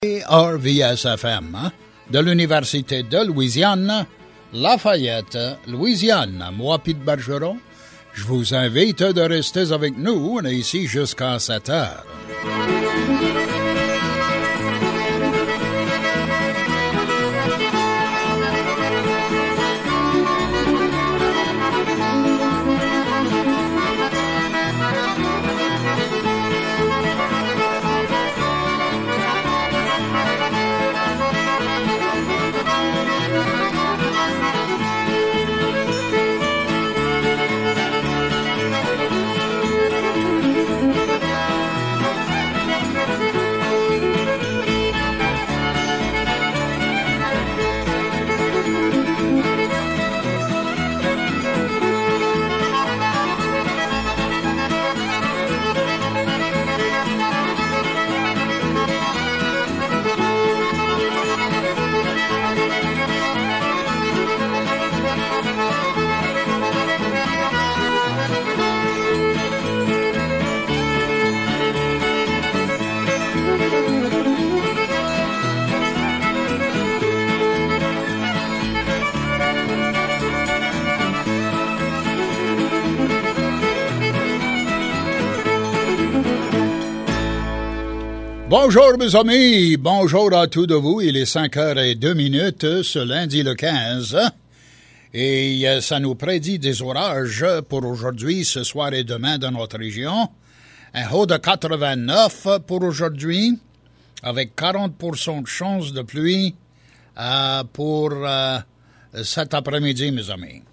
RVSFM de l'Université de Louisiane, Lafayette, Louisiane. Moi, Pete Bergeron, je vous invite de rester avec nous. On est ici jusqu'à 7 heures. Bonjour mes amis, bonjour à tous de vous, il est 5h02 ce lundi le 15 et ça nous prédit des orages pour aujourd'hui, ce soir et demain dans notre région. Un haut de 89 pour aujourd'hui avec 40% de chance de pluie pour cet après-midi mes amis.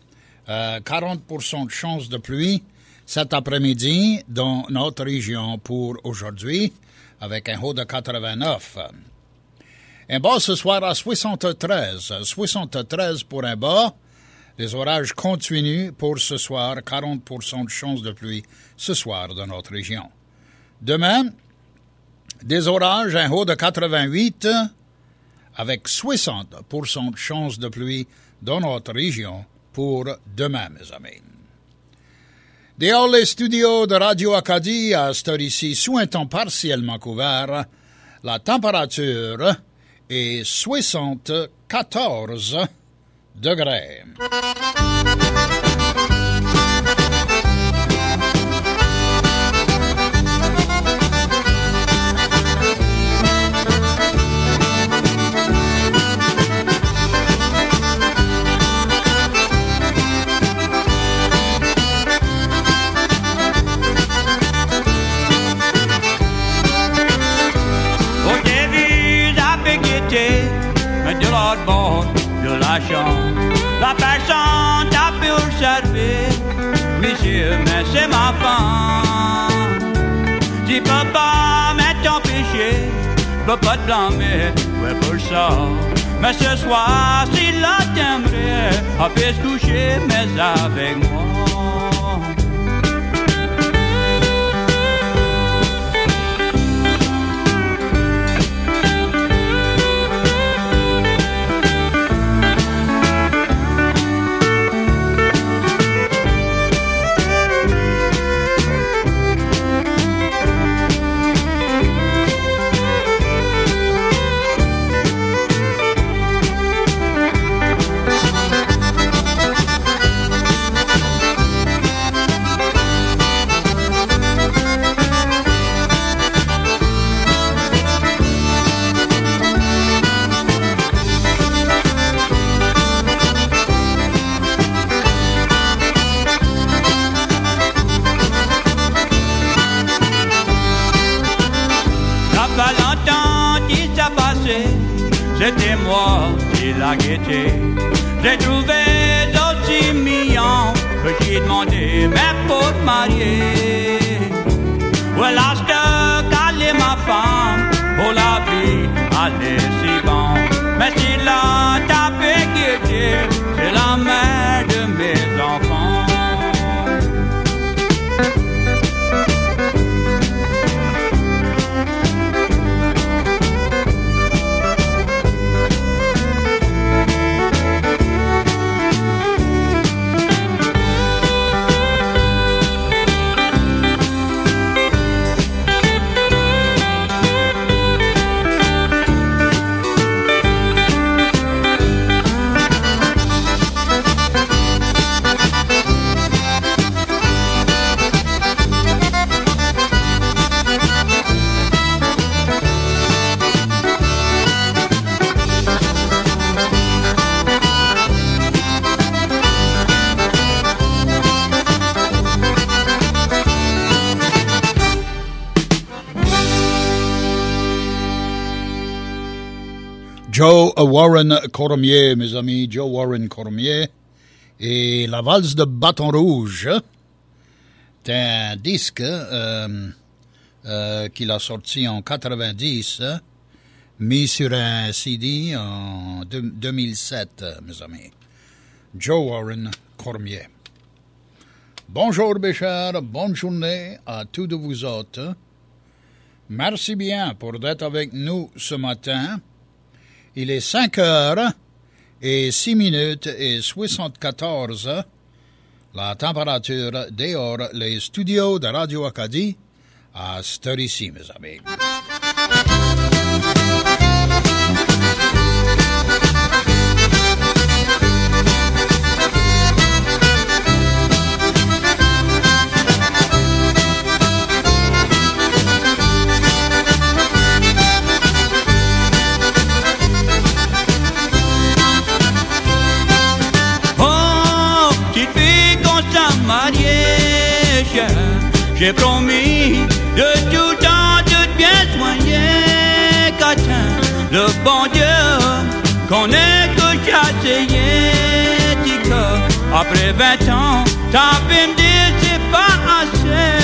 40% de chance de pluie cet après-midi dans notre région pour aujourd'hui, avec un haut de 89. Un bas ce soir à 73. 73 pour un bas. Les orages continuent pour ce soir. 40% de chance de pluie ce soir dans notre région. Demain, des orages, un haut de 88 avec 60% de chance de pluie dans notre région pour demain, mes amis. Dehors les studios de Radio Acadie, à cette heure ici, sous un temps partiellement couvert, la température est 74 degrés. La personne t'a pu observer, monsieur, mais c'est ma femme. Tu peux pas mettre ton péché, peux pas te blâmer, ouais pour ça. Mais ce soir, si la t'aimerait, a fait se coucher, mais avec moi. C'était moi qui l'a guetté. J'ai trouvé aussi mignon que j'ai demandé mais pour te marier. Voilà, je te calais ma femme pour la vie, allez si bon. Mais si là t'as fait guetter, c'est la mère de mes enfants. Joe Warren Cormier, mes amis, Joe Warren Cormier. Et la valse de Bâton Rouge, c'est un disque qu'il a sorti en 90, mis sur un CD en 2007, mes amis. Joe Warren Cormier. Bonjour, mes chers, bonne journée à tous de vous autres. Merci bien pour être avec nous ce matin. Il est 5h et 6 minutes et 74. La température dehors, les studios de Radio Acadie, à cette heure ici, mes amis. J'ai promis de tout temps de bien soigner Catin, le bon Dieu qu'on est que j'essayais Tika. Après 20 ans, t'as pu me dire c'est pas assez.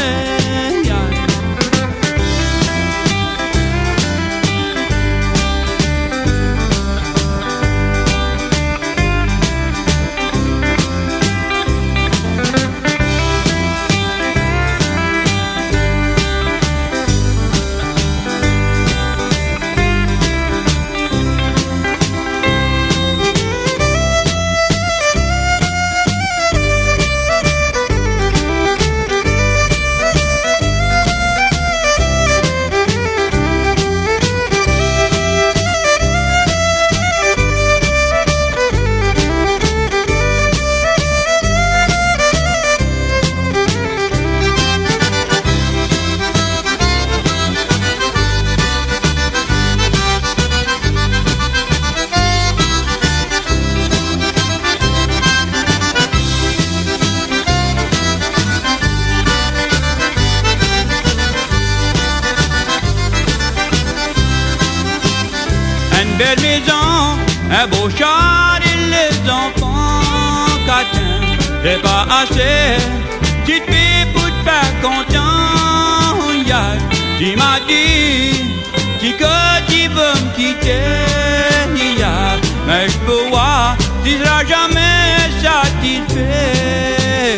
Belle maison, un beau char et les enfants Catin, c'est pas assez, petite fille pour te faire content. Yeah. Tu m'as dit, que tu veux me quitter, yeah. Mais je peux voir, tu seras jamais satisfait.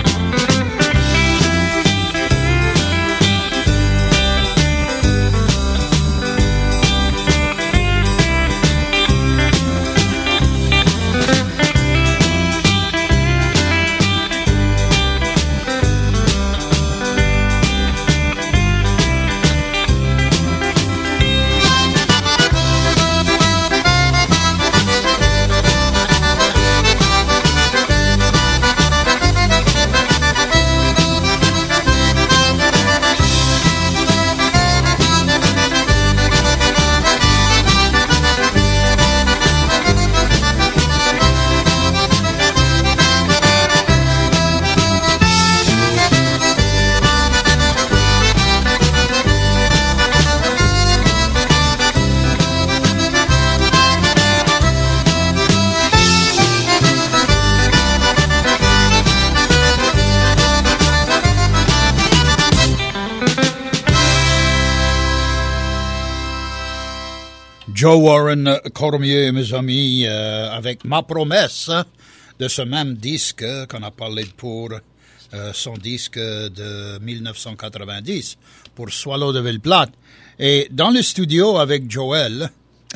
Joe Warren Cormier, mes amis, avec ma promesse de ce même disque qu'on a parlé pour son disque de 1990 pour Swallow de Ville-Plate. Et dans le studio avec Joe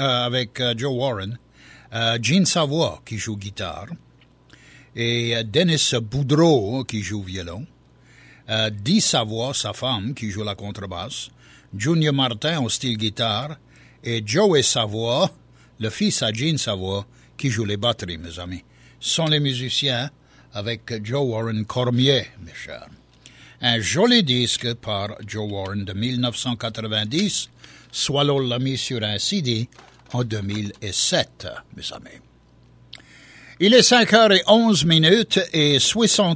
Warren, Gene Savoie qui joue guitare et Dennis Boudreau qui joue violon, Dee Savoie, sa femme, qui joue la contrebasse, Junior Martin au style guitare, et Joey Savoie, le fils à Gene Savoie, qui joue les batteries, mes amis. Ce sont les musiciens avec Joe Warren Cormier, mes chers. Un joli disque par Joe Warren de 1990. Swallow l'a mis sur un CD en 2007, mes amis. Il est 5h11 et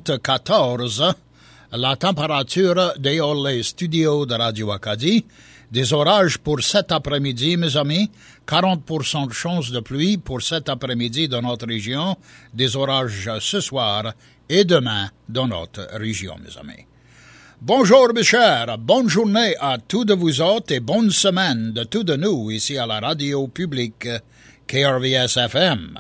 74. La température dehors les studios de Radio Acadie, Des orages pour cet après-midi, mes amis. 40% de chance de pluie pour cet après-midi dans notre région. Des orages ce soir et demain dans notre région, mes amis. Bonjour, mes chers. Bonne journée à tous de vous autres et bonne semaine de tous de nous ici à la radio publique KRVS-FM.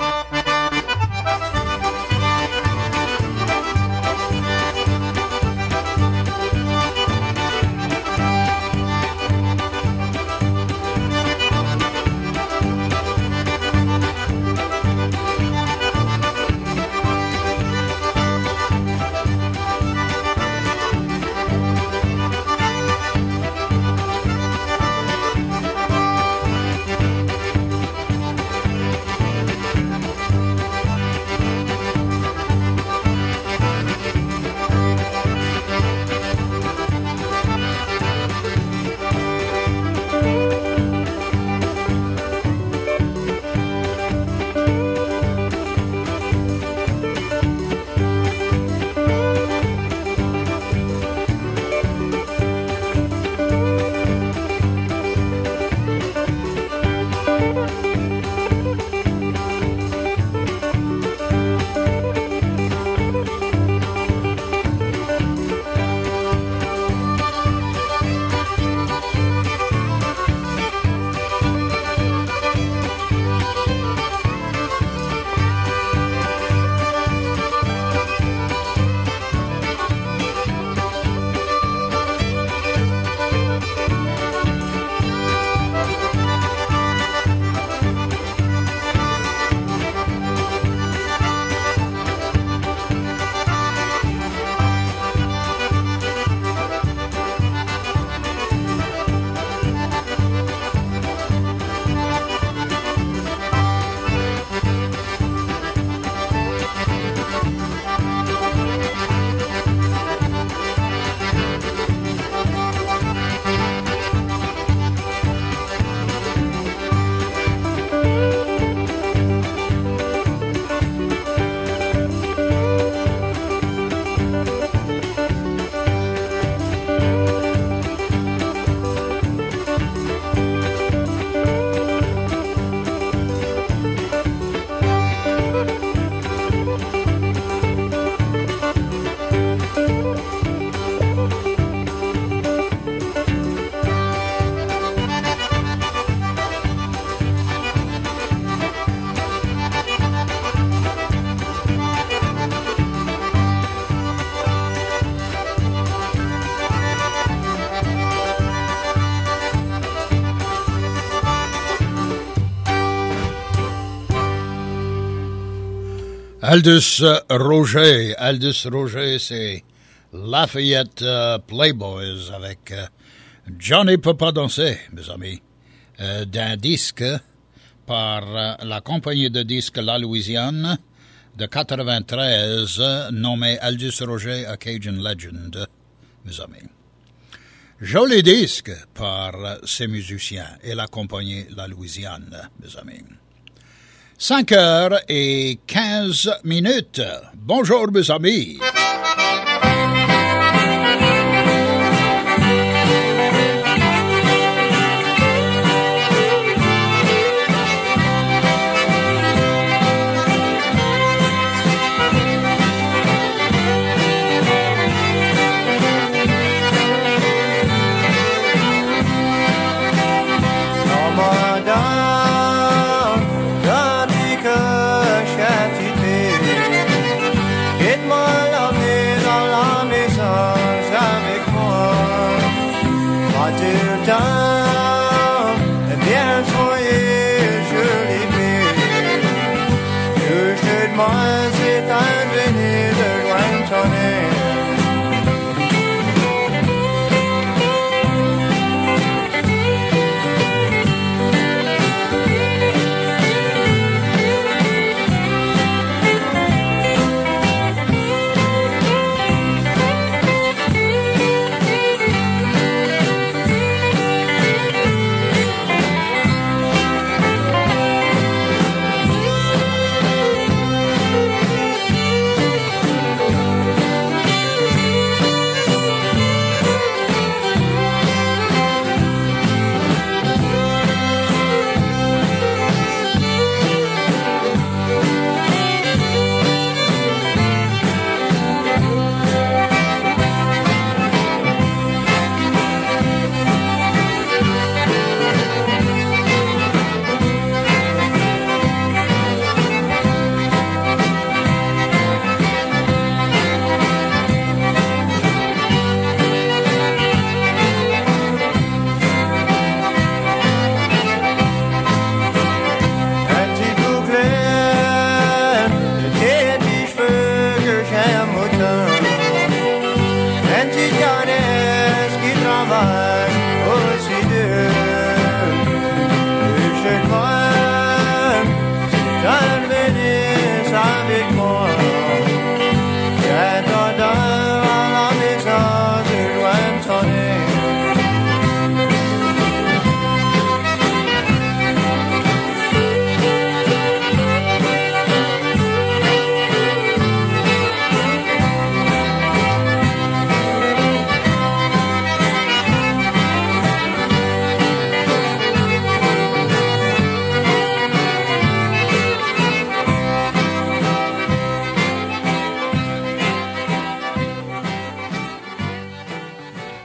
Aldous Roger, c'est Lafayette Playboys avec Johnny peut pas danser, mes amis, d'un disque par la compagnie de disques La Louisiane de 93 nommé Aldous Roger A Cajun Legend, mes amis. Joli disque par ces musiciens et la compagnie La Louisiane, mes amis. 5h15. Bonjour, mes amis.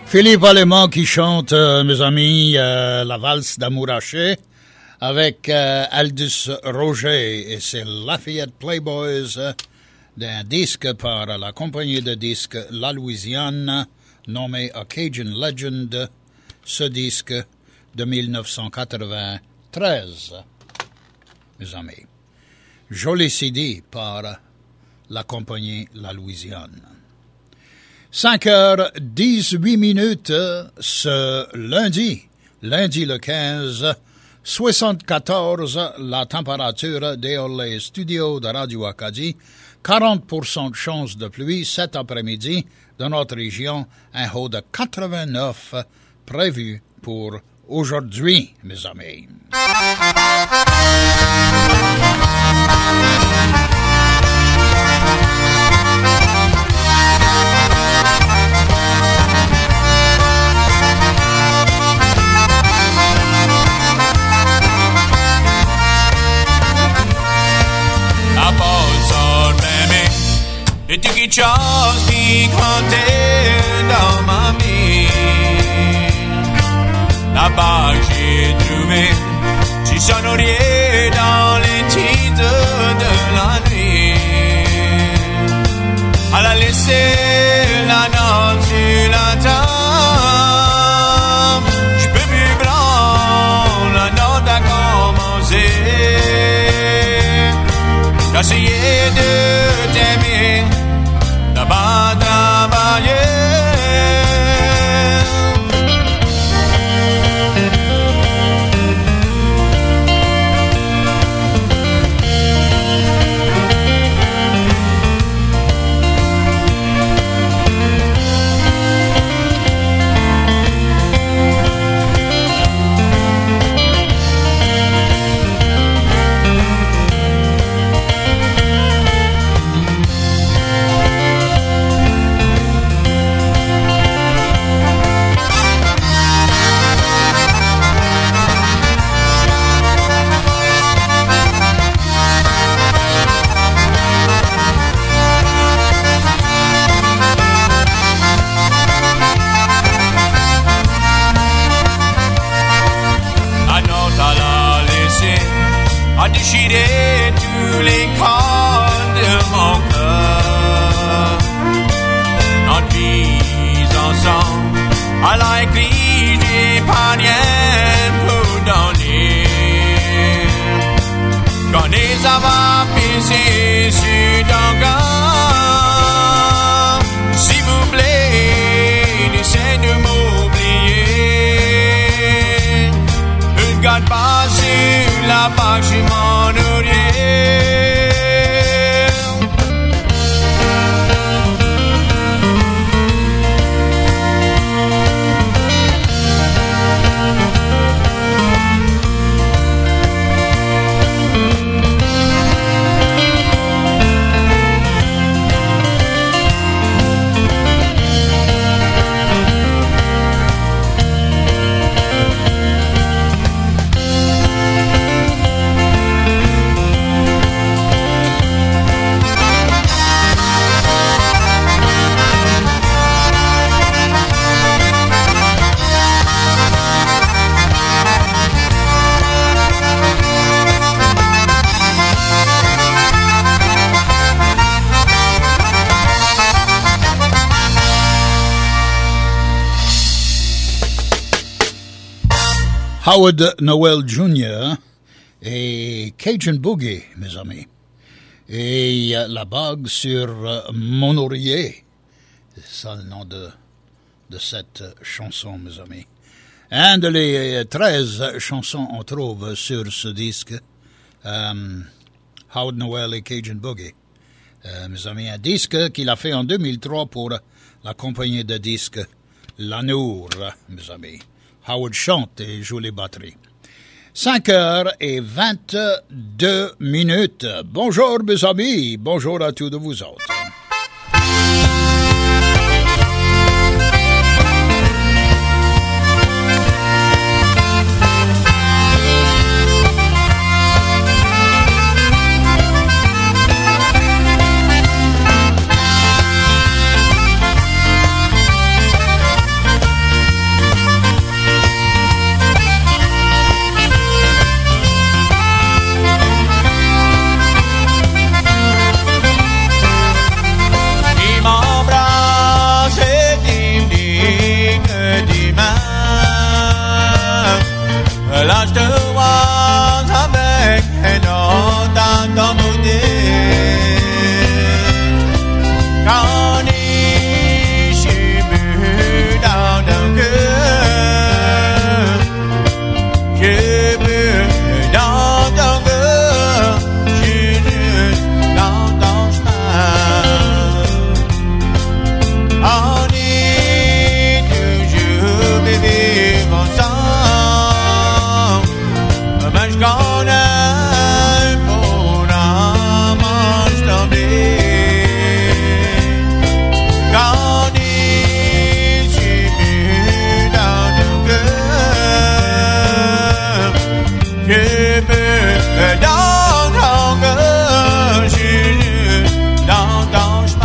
Philippe Allemand qui chante, mes amis, la valse d'Amouraché avec Aldous Roger et c'est Lafayette Playboys d'un disque par la compagnie de disques La Louisiane nommé A Cajun Legend, ce disque de 1993, mes amis. Joli CD par la compagnie La Louisiane. 5h18 ce lundi le 15, 74 la température dehors les studios de Radio Acadie, 40% de chance de pluie cet après-midi dans notre région, un haut de 89 prévu pour aujourd'hui, mes amis. La pause baby, et tu quelque chose qui comptait dans ma vie. Là-bas j'ai trouvé du sonorier dans les titres de la nuit. Elle a laissé la note sur la table. Je peux plus prendre, la note a commencé. J'essayais de t'aimer, là-bas travailler. A déchiré tous les corps de mon cœur. Notre vie ensemble, elle a écrit, j'ai pas rien pour donner. Quand les avons pisé sur ton corps, s'il vous plaît, essaie de m'oublier. Ne garde pas sur la page de mon oreiller. Howard Noel Jr. et Cajun Boogie, mes amis. Et la bague sur mon oreiller. C'est ça le nom de cette chanson, mes amis. Un de les 13 chansons on trouve sur ce disque. Howard Noel et Cajun Boogie. Mes amis, un disque qu'il a fait en 2003 pour la compagnie de disques Lanour, mes amis. Howard chante et joue les batteries. 5h22. Bonjour mes amis, bonjour à tous de vous autres. dans ton cœur, Jésus, dans ton chemin.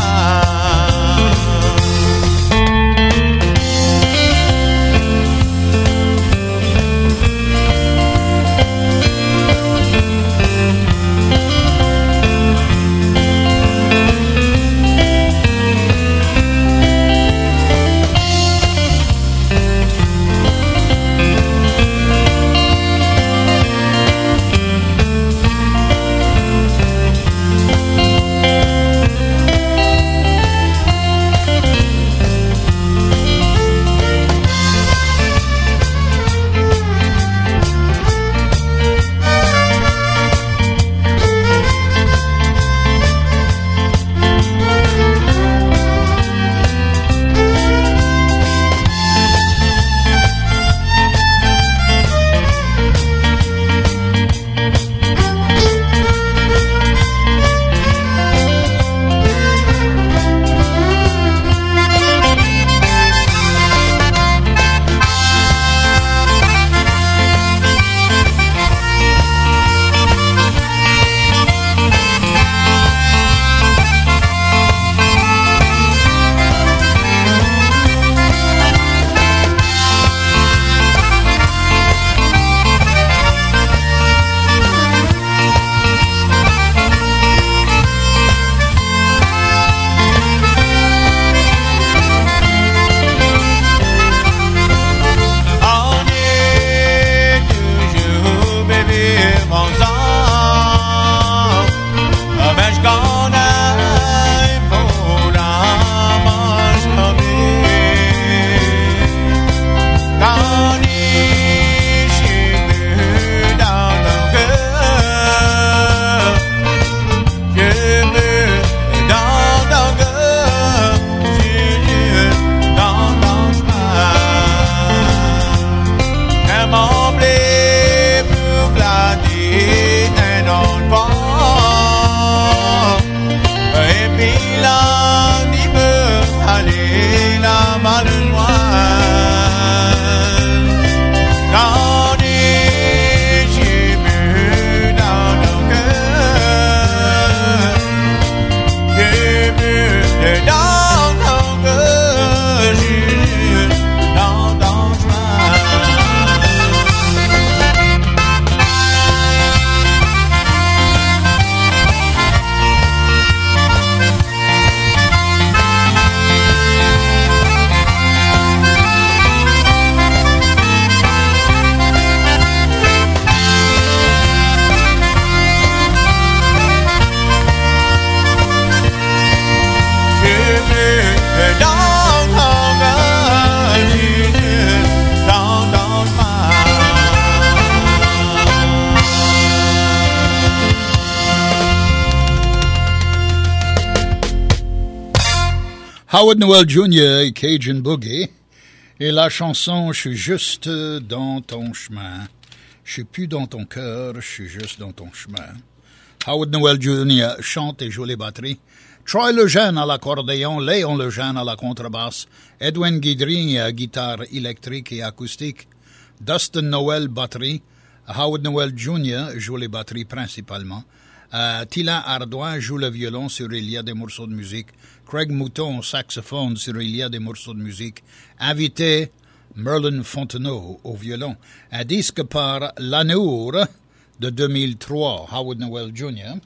Howard Nowell Jr. et Cajun Boogie. Et la chanson « Je suis juste dans ton chemin ». Je suis plus dans ton cœur, je suis juste dans ton chemin. Howard Nowell Jr. chante et joue les batteries. Troy Lejeune à l'accordéon, Léon Lejeune à la contrebasse, Edwin Guidry à guitare électrique et acoustique, Dustin Nowell batterie, Howard Nowell Jr. joue les batteries principalement. Tila Ardouin joue le violon sur Il y a des morceaux de musique. Craig Mouton saxophone sur Il y a des morceaux de musique. Invité Merlin Fontenot au violon. Un disque par Lanour de 2003, Howard Nowell Jr.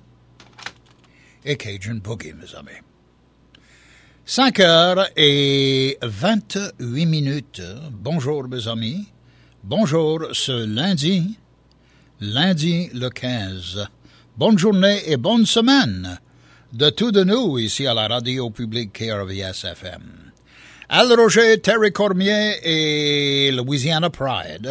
et Cajun Boogie, mes amis. 5h28. Bonjour, mes amis. Bonjour ce lundi le 15. Bonne journée et bonne semaine de tous de nous ici à la radio publique KRVS-FM. Al Roger, Terry Cormier et Louisiana Pride.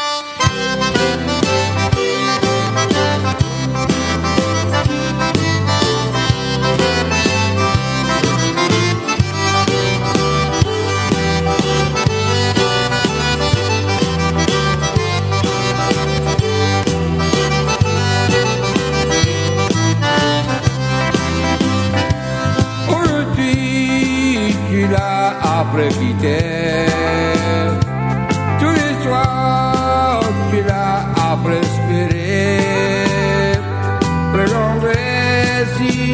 Après quitter tous les soirs, tu l'as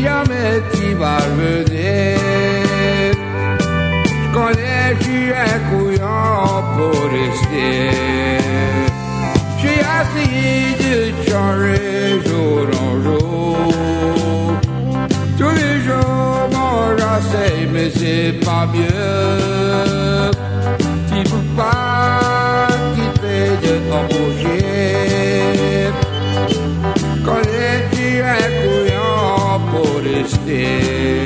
jamais tu vas revenir. Je connais, tu es un couillon pour rester. J'ai essayé de changer jour en jour. Tous les jours, moi j'essaie, mais c'est pas mieux. Tu peux pas quitter de t'embaucher. Connais-tu un couillon pour rester?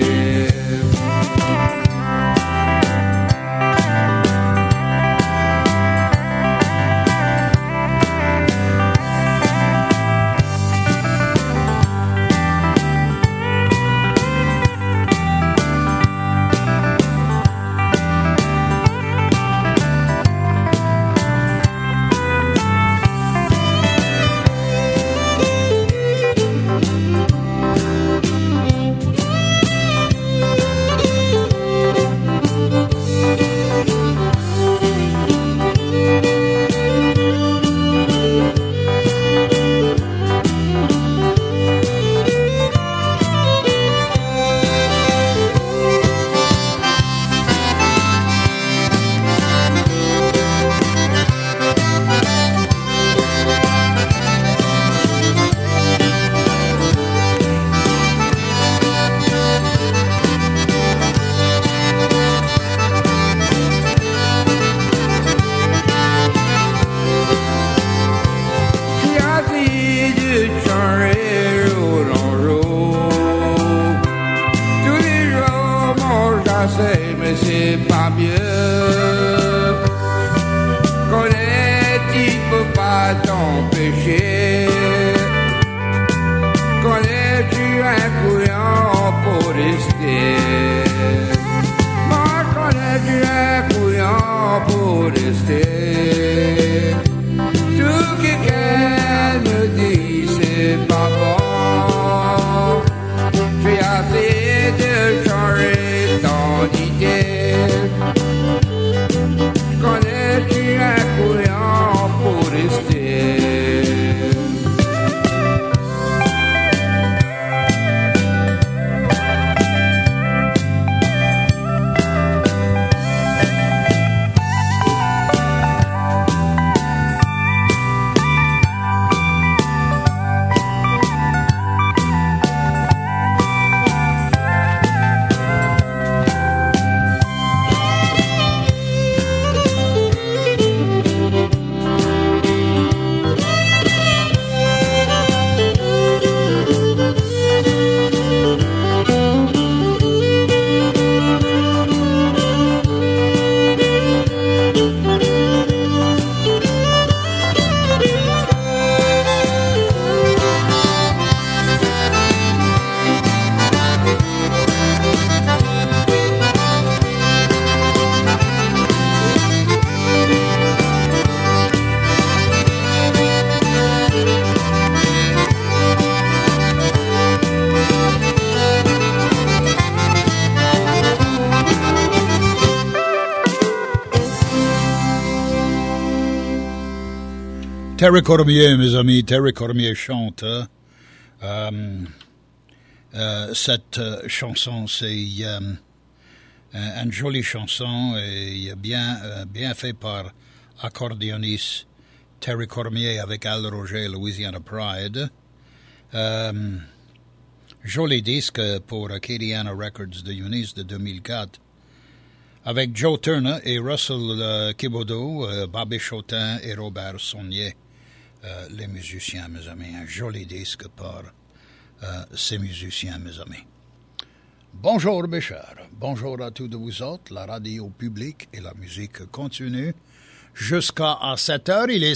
Terry Cormier, mes amis, Terry Cormier chante. Cette chanson, c'est une jolie chanson et bien fait par accordéoniste Terry Cormier avec Al Roger, Louisiana Pride. Joli disque pour Acadiana Records de Eunice de 2004. Avec Joe Turner et Russell Thibodeau, Bobby Chotin et Robert Saunier. Les musiciens, mes amis. Un joli disque par ces musiciens, mes amis. Bonjour, mes chers. Bonjour à tous de vous autres. La radio publique et la musique continue. Jusqu'à 7 heures, il est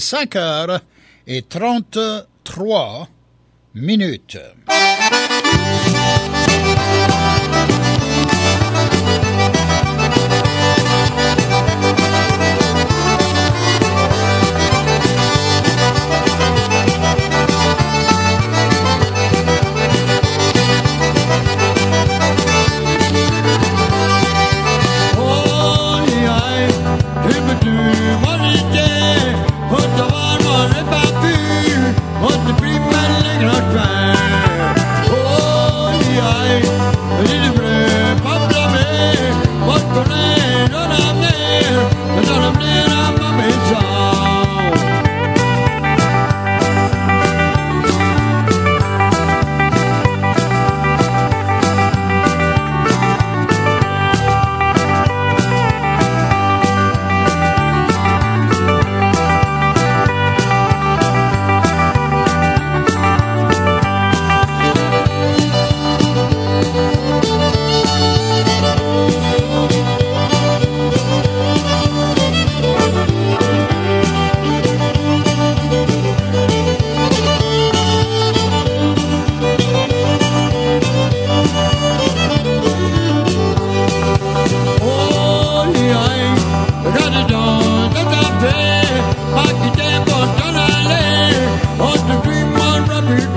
5h33 minutes. Oh, yeah.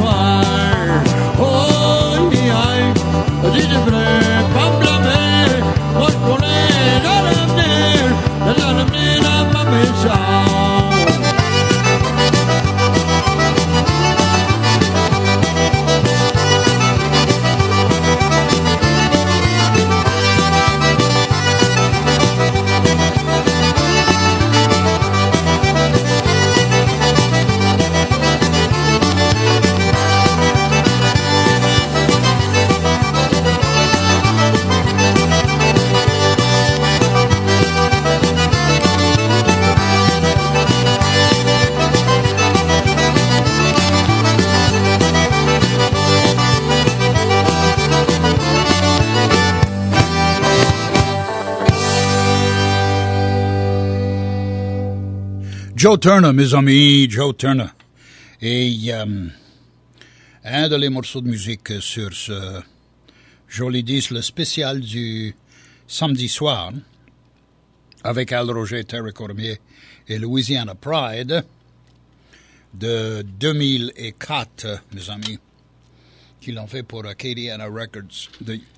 Joe Turner, mes amis, Joe Turner. Et un des morceaux de musique sur ce joli disque, le spécial du samedi soir, avec Al Roger, Terry Cormier et Louisiana Pride, de 2004, mes amis, qui l'ont fait pour Acadiana Records.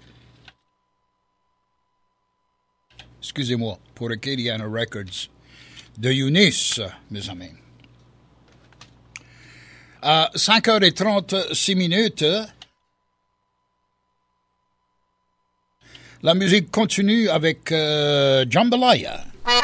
Excusez-moi, pour Acadiana Records de Eunice, mes amis. À 5h36, la musique continue avec Jambalaya.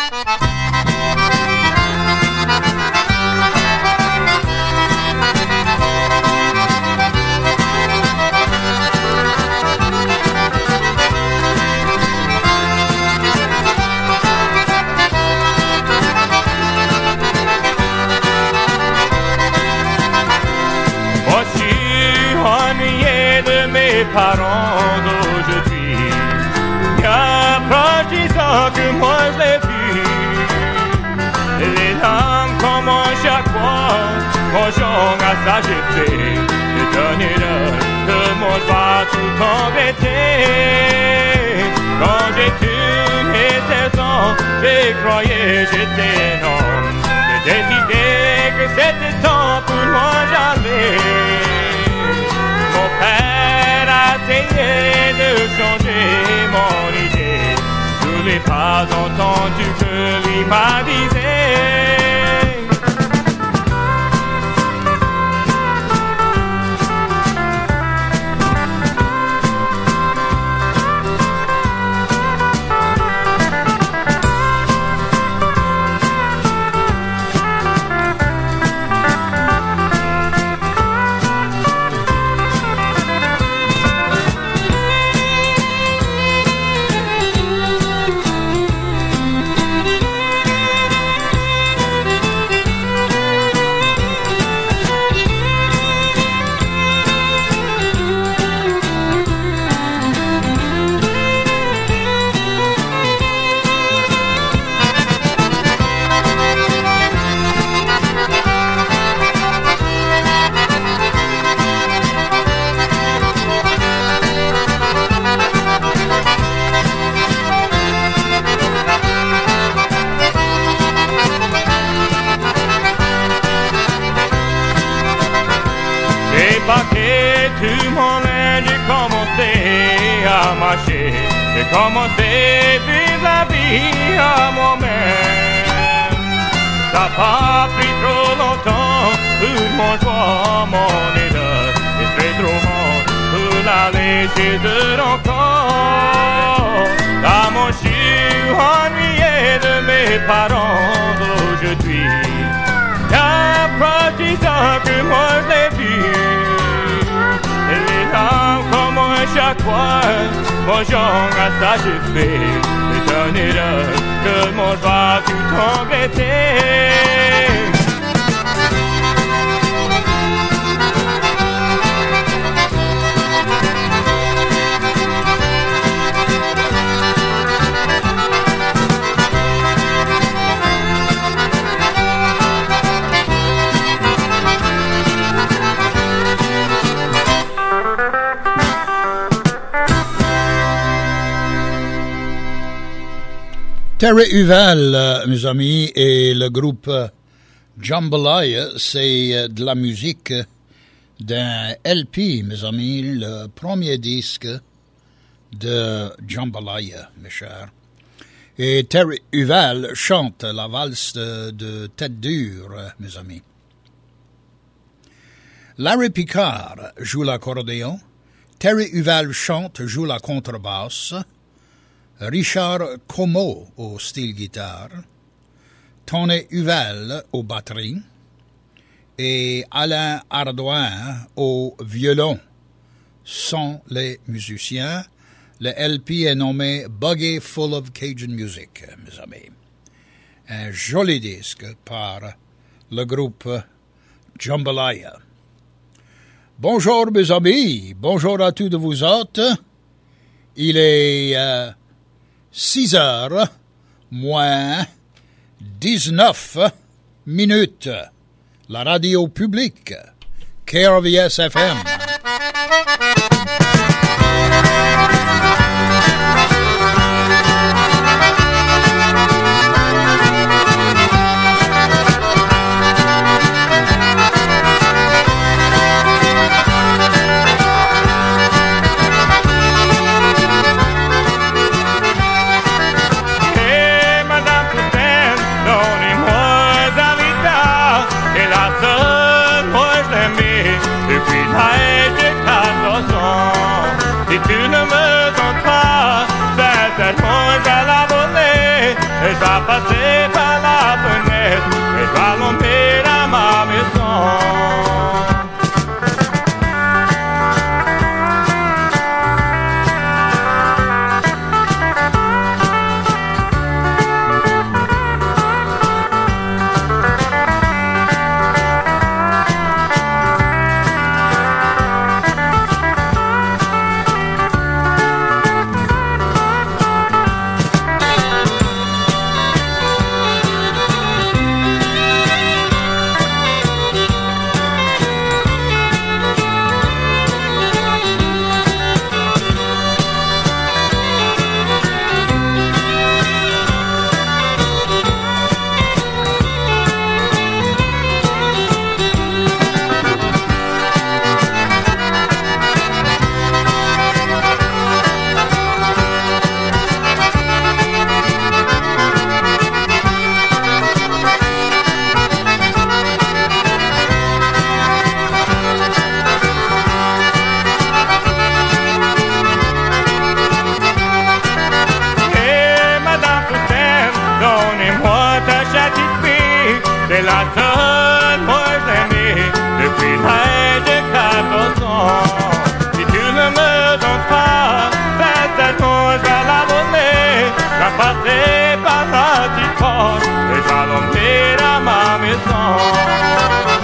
Parents d'aujourd'hui, qu'approchissant que moi je l'ai vu, les larmes commencent chaque fois, mon genre à ça j'ai fait, de donner l'heure, que mon va tout embêter. Quand j'ai tourné 16 ans, j'ai croyé j'étais un homme, j'ai décidé que c'était temps pour moi jamais. Mon père a essayé de changer mon idée. Je n'ai pas entendu que lui m'a disait. J'ai commencé à vivre la vie à moi-même. Ça n'a pas pris trop longtemps pour mon choix, mon erreur. C'est très trop long pour l'aller chez eux encore. Car moi je suis ennuyé de mes parents d'aujourd'hui. Qu'approchissant que moi je l'ai vu. Et les larmes commencent chaque fois. Mon genre à ça j'ai fait, c'est une erreur que mon va tout embêter. Terry Huval, mes amis, et le groupe Jambalaya, c'est de la musique d'un LP, mes amis, le premier disque de Jambalaya, mes chers. Et Terry Huval chante la valse de Tête dure, mes amis. Larry Picard joue l'accordéon. Terry Huval chante, joue la contrebasse. Richard Como au style guitare. Tony Huval aux batteries. Et Alain Ardouin au violon sont les musiciens. Le LP est nommé Buggy Full of Cajun Music, mes amis. Un joli disque par le groupe Jambalaya. Bonjour, mes amis. Bonjour à tous de vous autres. Il est 6 heures moins 19 minutes. La radio publique, KRVS FM. Je vais passer par la fenêtre et je vais monter dans ma maison. C'est la seule moi j'aimais depuis l'âge de 14 ans. Si tu ne me donnes pas, certainement je vais la donner. Je vais passer par la petite porte et je vais l'emmener à ma maison.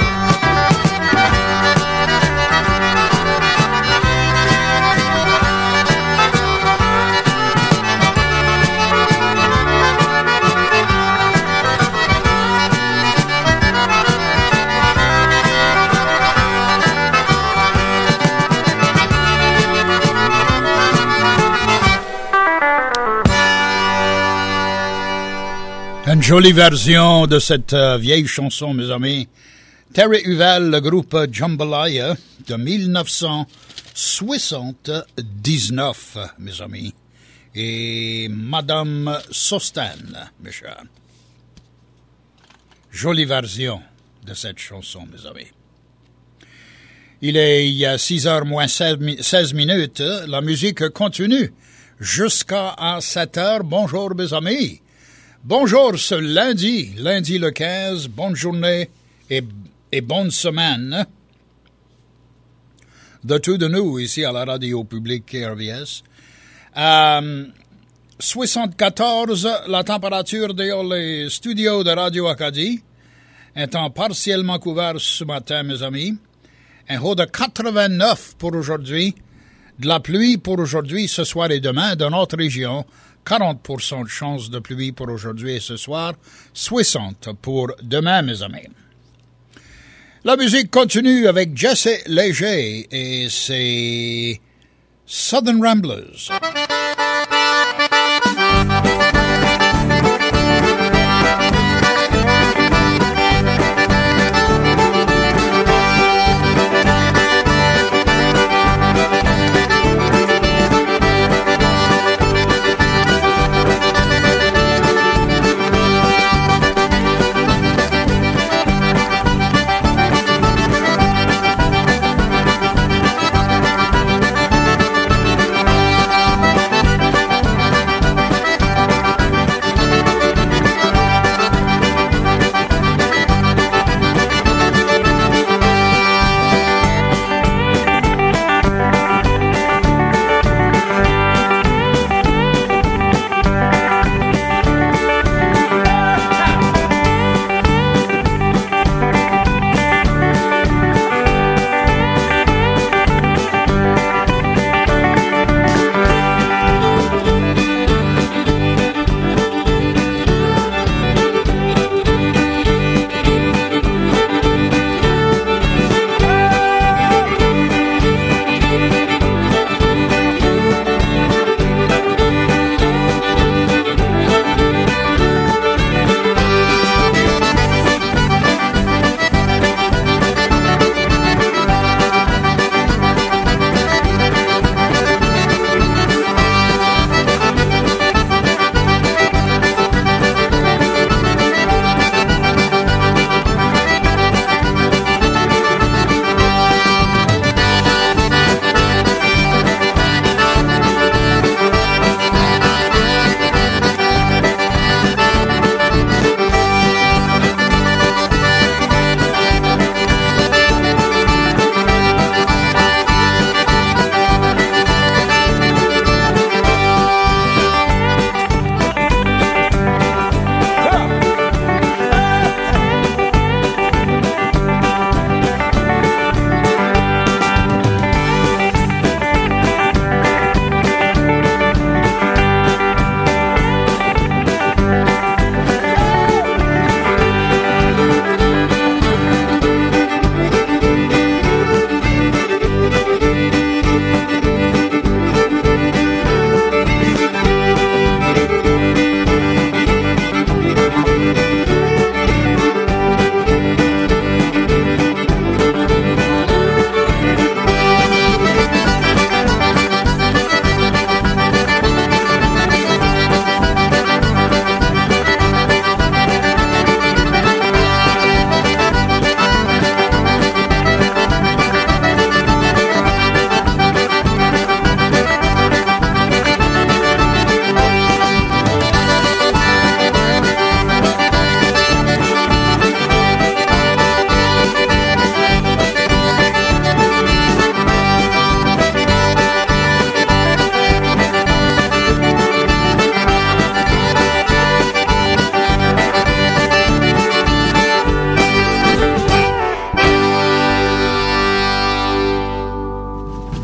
Une jolie version de cette vieille chanson, mes amis. Terry Huval, le groupe Jambalaya de 1979, mes amis. Et Madame Sostan, mes chers. Jolie version de cette chanson, mes amis. Il est 6 heures moins 16 minutes. La musique continue jusqu'à 7 heures. Bonjour, mes amis. Bonjour ce lundi le 15, bonne journée et bonne semaine de tous de nous ici à la radio publique KRVS. 74, la température dans les studios de Radio Acadie, étant partiellement couvert ce matin, mes amis. Un haut de 89 pour aujourd'hui, de la pluie pour aujourd'hui, ce soir et demain dans notre région. 40% de chance de pluie pour aujourd'hui et ce soir, 60 pour demain, mes amis. La musique continue avec Jesse Léger et ses Southern Ramblers.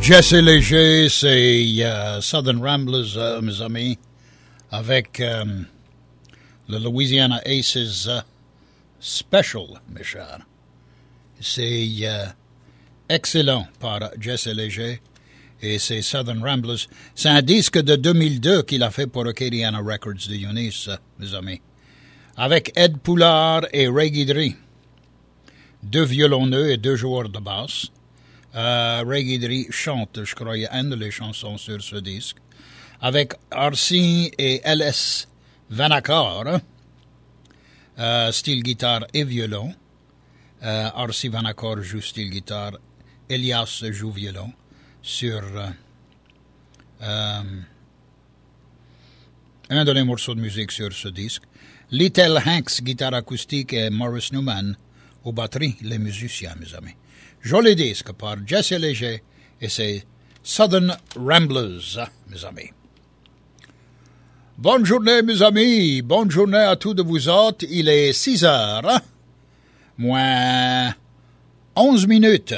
Jesse Léger, c'est Southern Ramblers, mes amis, avec le Louisiana Aces Special, mes chers. C'est excellent par Jesse Léger et c'est Southern Ramblers. C'est un disque de 2002 qu'il a fait pour Acadiana Records de Eunice, mes amis. Avec Ed Poulard et Ray Guidry. 2 violonneux et 2 joueurs de basse. Ray Guidry chante, je crois, une des chansons sur ce disque. Avec R.C. et L.S. Vanacore, style guitare et violon. R.C. Vanacore joue style guitare. Elias joue violon sur un de les morceaux de musique sur ce disque. Little Hanks, guitare acoustique, et Morris Newman aux batteries, les musiciens, mes amis. Joli disque par Jesse Léger et c'est Southern Ramblers, mes amis. Bonne journée, mes amis. Bonne journée à tous de vous autres. Il est 6 heures, moins 11 minutes.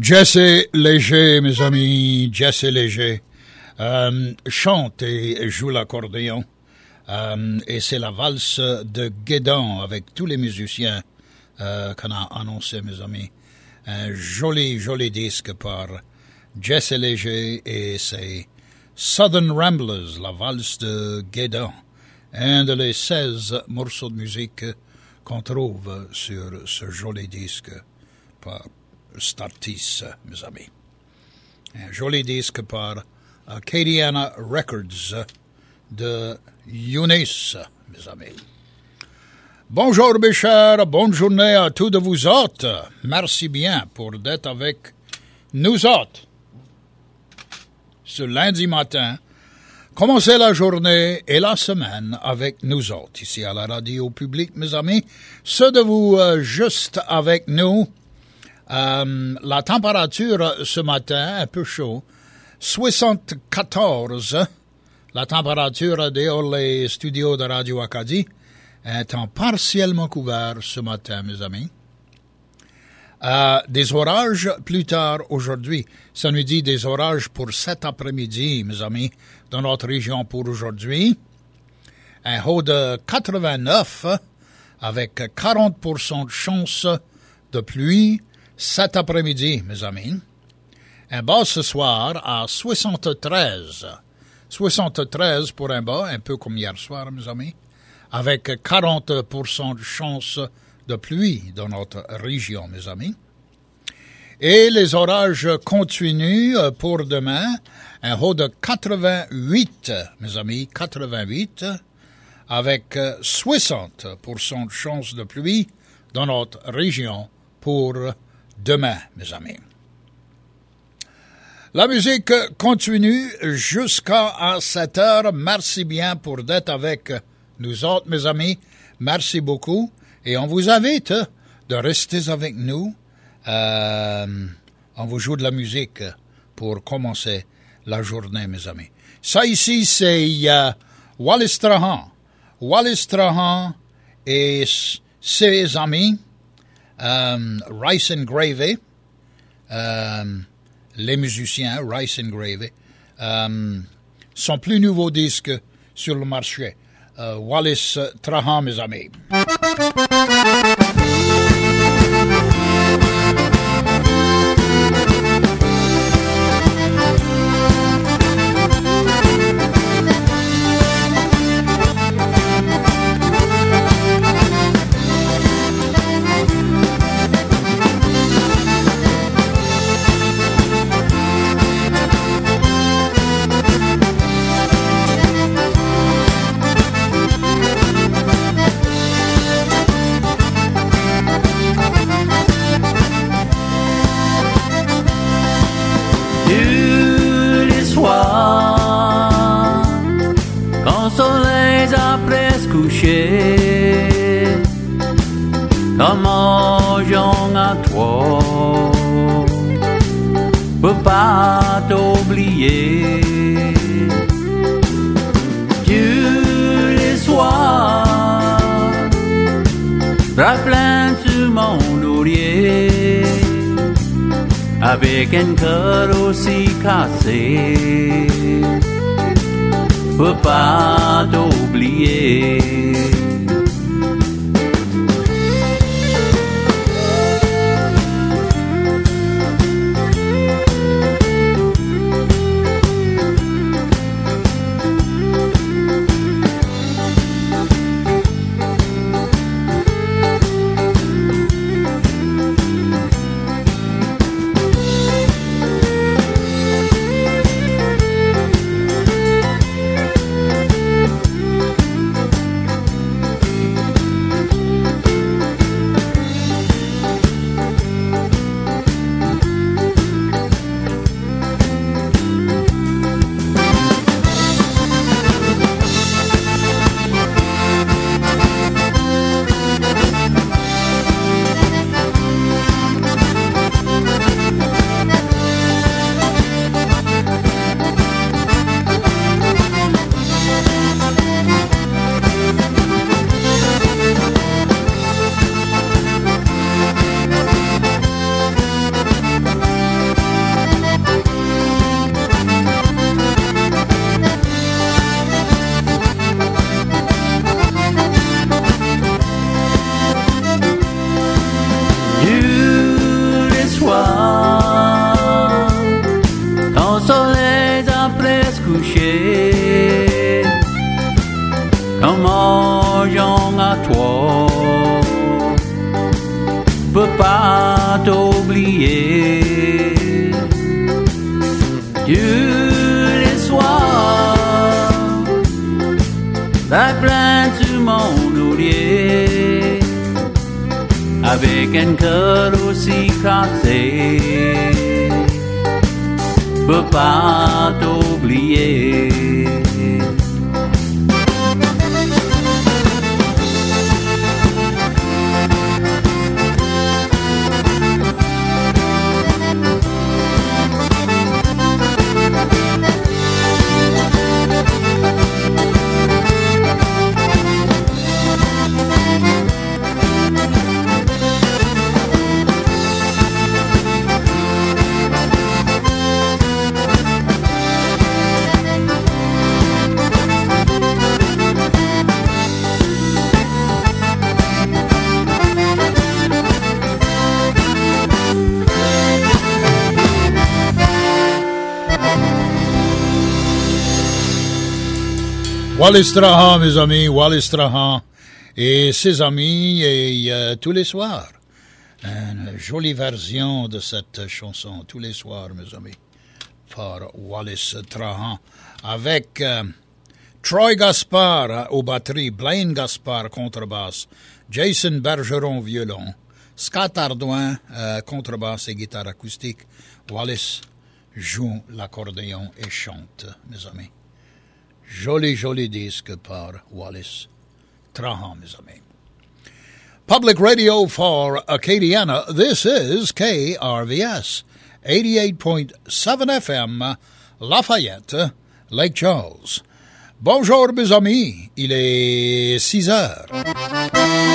Jesse Léger, mes amis, Jesse Léger, chante et joue l'accordéon. Et c'est la valse de Guédon avec tous les musiciens qu'on a annoncé, mes amis. Un joli, joli disque par Jesse Léger et c'est Southern Ramblers, la valse de Guédon. Un de les 16 morceaux de musique qu'on trouve sur ce joli disque par Startis, mes amis. Un joli disque par Acadiana Records de Eunice, mes amis. Bonjour, mes chers, bonne journée à tous de vous autres. Merci bien pour d'être avec nous autres. Ce lundi matin, commencez la journée et la semaine avec nous autres, ici à la radio publique, mes amis. Ceux de vous juste avec nous, la température ce matin, un peu chaud, 74. La température dehors les studios de Radio Acadie, un temps partiellement couvert ce matin, mes amis. Des orages plus tard aujourd'hui. Ça nous dit des orages pour cet après-midi, mes amis, dans notre région pour aujourd'hui. Un haut de 89 avec 40% de chance de pluie cet après-midi, mes amis. Un bas ce soir à 73. 73 pour un bas, un peu comme hier soir, mes amis, avec 40% de chance de pluie dans notre région, mes amis. Et les orages continuent pour demain, un haut de 88, mes amis, 88, avec 60% de chance de pluie dans notre région pour demain, mes amis. La musique continue jusqu'à 7 heures. Merci bien pour d'être avec nous autres, mes amis. Merci beaucoup. Et on vous invite de rester avec nous. On vous joue de la musique pour commencer la journée, mes amis. Ça ici, c'est Wallis Trahan. Wallis Trahan et ses amis, Rice and Gravy, les musiciens, Rice and Gravy, son plus nouveau disque sur le marché. Wallis Trahan, mes amis. Comment j'en à toi, peux pas t'oublier. Tous les soirs, bras pleins sur mon laurier, avec un cœur aussi cassé, peux pas t'oublier. peux pas t'oublier. Tous les soirs, la plainte du monde oublié, avec un cœur aussi cassé, peux pas t'oublier. Wallace Trahan, mes amis, Wallace Trahan et ses amis, et tous les soirs. Une jolie version de cette chanson, tous les soirs, mes amis, par Wallace Trahan, avec Troy Gaspard aux batteries, Blaine Gaspard contrebasse, Jason Bergeron violon, Scott Ardouin contrebasse et guitare acoustique. Wallace joue l'accordéon et chante, mes amis. Joli, joli disque par Wallace Trahan, mes amis. Public radio for Acadiana, this is KRVS, 88.7 FM, Lafayette, Lake Charles. Bonjour, mes amis, il est 6 heures.